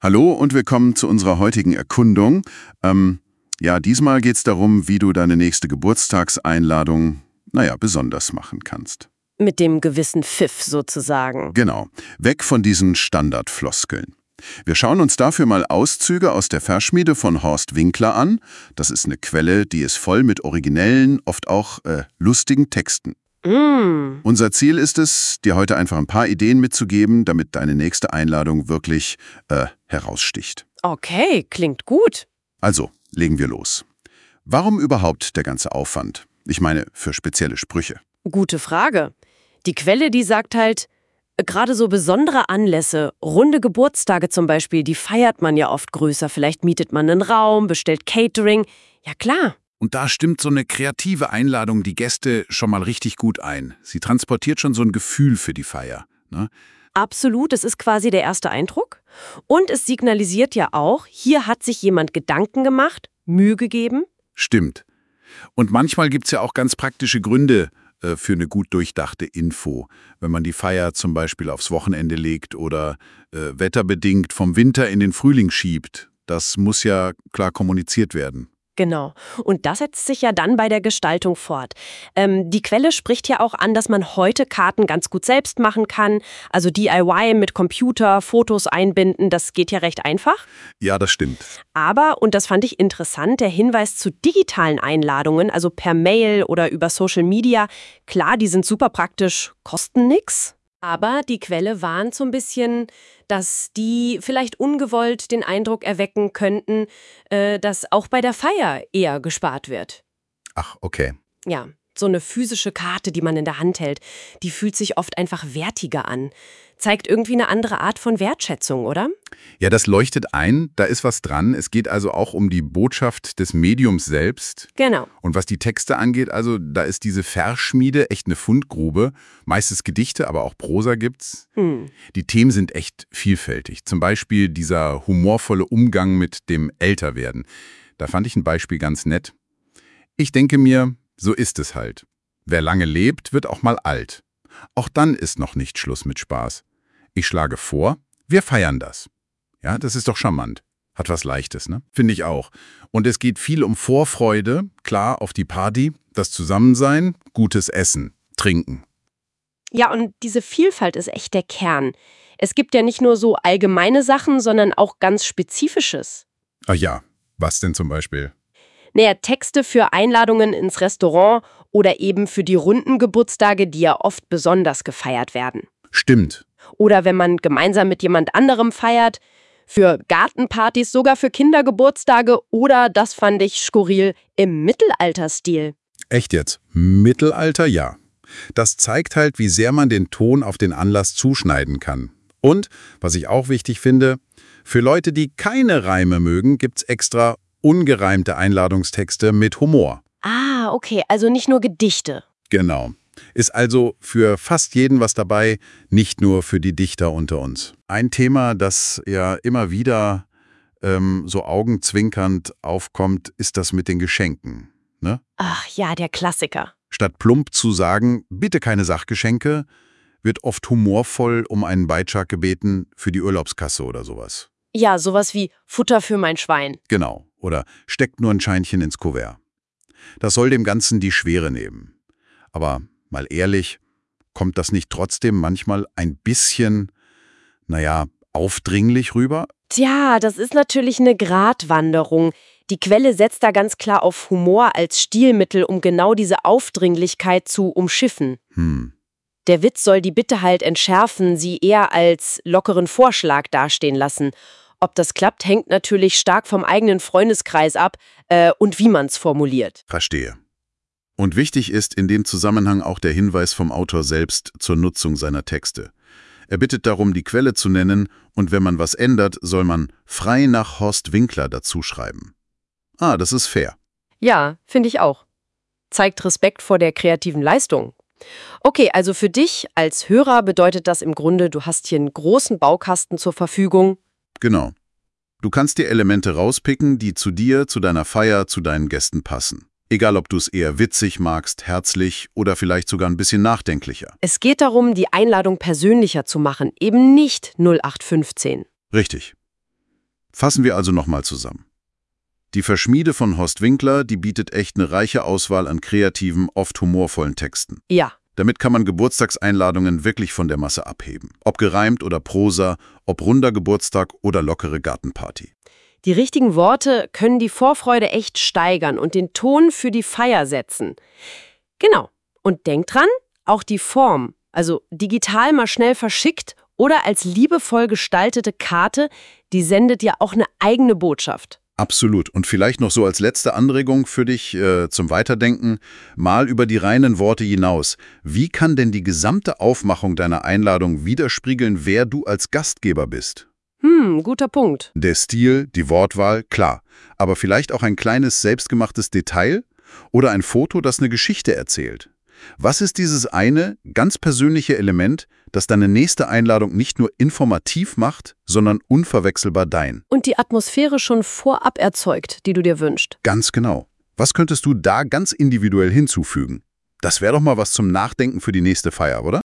Hallo und willkommen zu unserer heutigen Erkundung. Diesmal geht es darum, wie du deine nächste Geburtstagseinladung, besonders machen kannst. Mit dem gewissen Pfiff sozusagen. Genau, weg von diesen Standardfloskeln. Wir schauen uns dafür mal Auszüge aus der Versschmiede von Horst Winkler an. Das ist eine Quelle, die ist voll mit originellen, oft auch lustigen Texten. Unser Ziel ist es, dir heute einfach ein paar Ideen mitzugeben, damit deine nächste Einladung wirklich heraussticht. Okay, klingt gut. Also, legen wir los. Warum überhaupt der ganze Aufwand? Ich meine, für spezielle Sprüche. Gute Frage. Die Quelle, die sagt halt, gerade so besondere Anlässe, runde Geburtstage zum Beispiel, die feiert man ja oft größer. Vielleicht mietet man einen Raum, bestellt Catering. Ja klar. Und da stimmt so eine kreative Einladung die Gäste schon mal richtig gut ein. Sie transportiert schon so ein Gefühl für die Feier, ne? Absolut, es ist quasi der erste Eindruck. Und es signalisiert ja auch, hier hat sich jemand Gedanken gemacht, Mühe gegeben. Stimmt. Und manchmal gibt es ja auch ganz praktische Gründe für eine gut durchdachte Info. Wenn man die Feier zum Beispiel aufs Wochenende legt oder wetterbedingt vom Winter in den Frühling schiebt. Das muss ja klar kommuniziert werden. Genau. Und das setzt sich ja dann bei der Gestaltung fort. Die Quelle spricht ja auch an, dass man heute Karten ganz gut selbst machen kann. Also DIY mit Computer, Fotos einbinden, das geht ja recht einfach. Ja, das stimmt. Aber, und das fand ich interessant, der Hinweis zu digitalen Einladungen, also per Mail oder über Social Media, klar, die sind super praktisch, kosten nix. Aber die Quelle warnt so ein bisschen, dass die vielleicht ungewollt den Eindruck erwecken könnten, dass auch bei der Feier eher gespart wird. Ach, okay. Ja, so eine physische Karte, die man in der Hand hält, die fühlt sich oft einfach wertiger an. Zeigt irgendwie eine andere Art von Wertschätzung, oder? Ja, das leuchtet ein, da ist was dran. Es geht also auch um die Botschaft des Mediums selbst. Genau. Und was die Texte angeht, also da ist diese Versschmiede echt eine Fundgrube. Meistens Gedichte, aber auch Prosa gibt's. Die Themen sind echt vielfältig. Zum Beispiel dieser humorvolle Umgang mit dem Älterwerden. Da fand ich ein Beispiel ganz nett. Ich denke mir, so ist es halt. Wer lange lebt, wird auch mal alt. Auch dann ist noch nicht Schluss mit Spaß. Ich schlage vor, wir feiern das. Ja, das ist doch charmant. Hat was Leichtes, ne? Finde ich auch. Und es geht viel um Vorfreude, klar, auf die Party, das Zusammensein, gutes Essen, Trinken. Ja, und diese Vielfalt ist echt der Kern. Es gibt ja nicht nur so allgemeine Sachen, sondern auch ganz Spezifisches. Ach ja, was denn zum Beispiel? Naja, Texte für Einladungen ins Restaurant oder eben für die runden Geburtstage, die ja oft besonders gefeiert werden. Stimmt. Oder wenn man gemeinsam mit jemand anderem feiert, für Gartenpartys, sogar für Kindergeburtstage oder, das fand ich skurril, im Mittelalterstil. Echt jetzt? Mittelalter, ja. Das zeigt halt, wie sehr man den Ton auf den Anlass zuschneiden kann. Und, was ich auch wichtig finde, für Leute, die keine Reime mögen, gibt's extra ungereimte Einladungstexte mit Humor. Ah, okay, also nicht nur Gedichte. Genau. Ist also für fast jeden was dabei, nicht nur für die Dichter unter uns. Ein Thema, das ja immer wieder so augenzwinkernd aufkommt, ist das mit den Geschenken. Ne? Ach ja, der Klassiker. Statt plump zu sagen, bitte keine Sachgeschenke, wird oft humorvoll um einen Beitrag gebeten für die Urlaubskasse oder sowas. Ja, sowas wie Futter für mein Schwein. Genau. Oder steckt nur ein Scheinchen ins Kuvert. Das soll dem Ganzen die Schwere nehmen. Aber mal ehrlich, kommt das nicht trotzdem manchmal ein bisschen, aufdringlich rüber? Tja, das ist natürlich eine Gratwanderung. Die Quelle setzt da ganz klar auf Humor als Stilmittel, um genau diese Aufdringlichkeit zu umschiffen. Der Witz soll die Bitte halt entschärfen, sie eher als lockeren Vorschlag dastehen lassen. Ob das klappt, hängt natürlich stark vom eigenen Freundeskreis ab und wie man es formuliert. Verstehe. Und wichtig ist in dem Zusammenhang auch der Hinweis vom Autor selbst zur Nutzung seiner Texte. Er bittet darum, die Quelle zu nennen, und wenn man was ändert, soll man frei nach Horst Winkler dazuschreiben. Ah, das ist fair. Ja, finde ich auch. Zeigt Respekt vor der kreativen Leistung. Okay, also für dich als Hörer bedeutet das im Grunde, du hast hier einen großen Baukasten zur Verfügung. Genau. Du kannst dir Elemente rauspicken, die zu dir, zu deiner Feier, zu deinen Gästen passen. Egal, ob du es eher witzig magst, herzlich oder vielleicht sogar ein bisschen nachdenklicher. Es geht darum, die Einladung persönlicher zu machen, eben nicht 0815. Richtig. Fassen wir also nochmal zusammen. Die Verschmiede von Horst Winkler, die bietet echt eine reiche Auswahl an kreativen, oft humorvollen Texten. Ja. Damit kann man Geburtstagseinladungen wirklich von der Masse abheben. Ob gereimt oder Prosa, ob runder Geburtstag oder lockere Gartenparty. Die richtigen Worte können die Vorfreude echt steigern und den Ton für die Feier setzen. Genau. Und denkt dran, auch die Form, also digital mal schnell verschickt oder als liebevoll gestaltete Karte, die sendet ja auch eine eigene Botschaft. Absolut. Und vielleicht noch so als letzte Anregung für dich zum Weiterdenken, mal über die reinen Worte hinaus. Wie kann denn die gesamte Aufmachung deiner Einladung widerspiegeln, wer du als Gastgeber bist? Guter Punkt. Der Stil, die Wortwahl, klar. Aber vielleicht auch ein kleines selbstgemachtes Detail oder ein Foto, das eine Geschichte erzählt. Was ist dieses eine, ganz persönliche Element, das deine nächste Einladung nicht nur informativ macht, sondern unverwechselbar dein? Und die Atmosphäre schon vorab erzeugt, die du dir wünschst. Ganz genau. Was könntest du da ganz individuell hinzufügen? Das wäre doch mal was zum Nachdenken für die nächste Feier, oder?